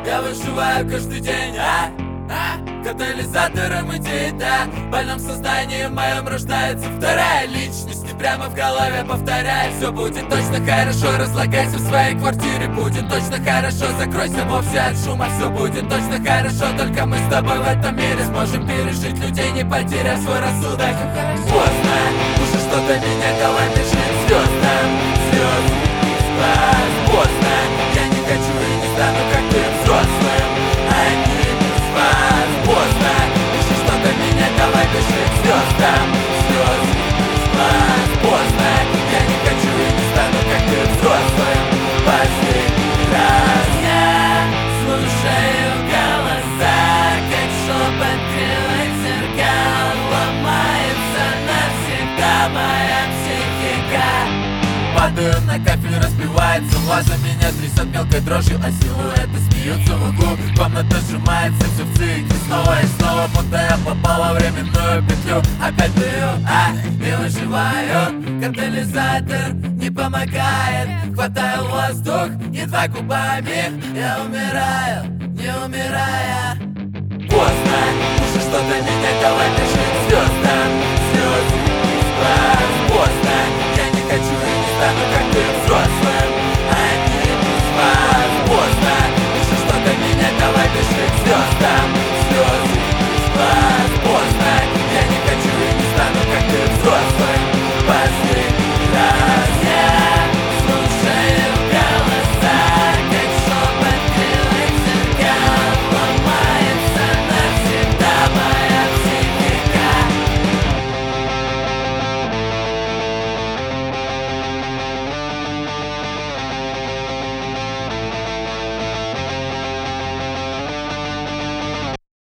Я выживаю каждый день, катализатором идей, да. В больном сознании моем рождается вторая личность. И прямо в голове повторяет: все будет точно хорошо. Разлагайся в своей квартире, будет точно хорошо. Закройся вовсе от шума, все будет точно хорошо. Только мы с тобой в этом мире сможем пережить людей, не потеряв свой рассудок. Поздно, уже что-то меня давай бежит к звездам. Звезды из глаз. Поздно, я не хочу и не стану как ты взрослым. Они без вас. Поздно, уже что-то меня давай бежит к звездам. Звезды из глаз. Поздно, я не хочу и не стану как ты взрослым. Последний раз я слушаю голоса, как шепот кривых зеркал. Ломается навсегда моя психика. Падаю на кафель, разбивается ваза, меня трясет мелкой дрожью, а силуэты смеются в углу. Комната сжимается, все в цикле снова и снова, будто я попал во временную петлю. Опять пью, и выживаю. Катализатор не помогает. Хватаю воздух, едва губами. Я умираю, не умирая. Поздно, уже что-то меня давай бежит к звездам. Звезды из глаз. Поздно, я не хочу и не стану как ты взрослым.